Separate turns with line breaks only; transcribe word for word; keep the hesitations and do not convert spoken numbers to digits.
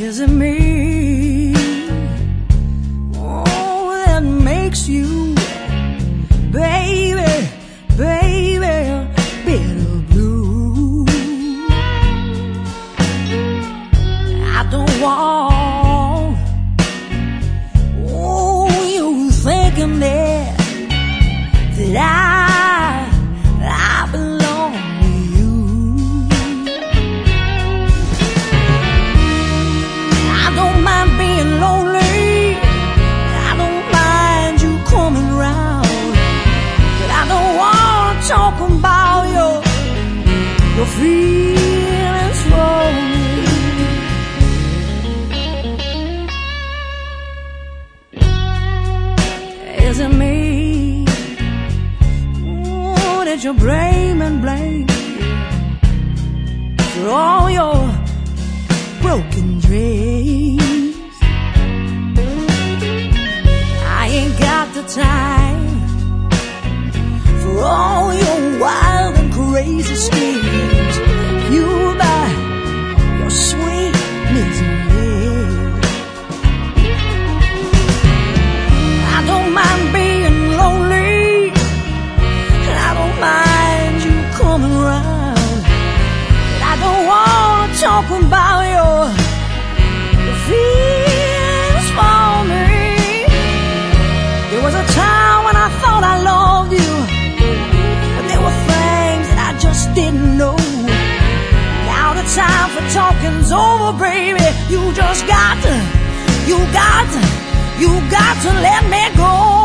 Is it me? Oh, that makes you, baby, baby, bitter blue. I don't want, oh, you thinking that, that I, I belong to you. I don't mind being lonely, I don't mind you coming round, but I don't wanna talk about your, your feelings for me. Is it me? Oh, that you blame and blame for all your broken dreams? I ain't got the time for all your wild and crazy schemes. You by your sweet misery. I don't mind being lonely, and I don't mind you coming around, but I don't wanna talk about your, your feelings for me. There was a time when I thought I loved you, but there were things that I just didn't know. Now the time for talking's over, baby. You just got to, you got to, you got to let me go.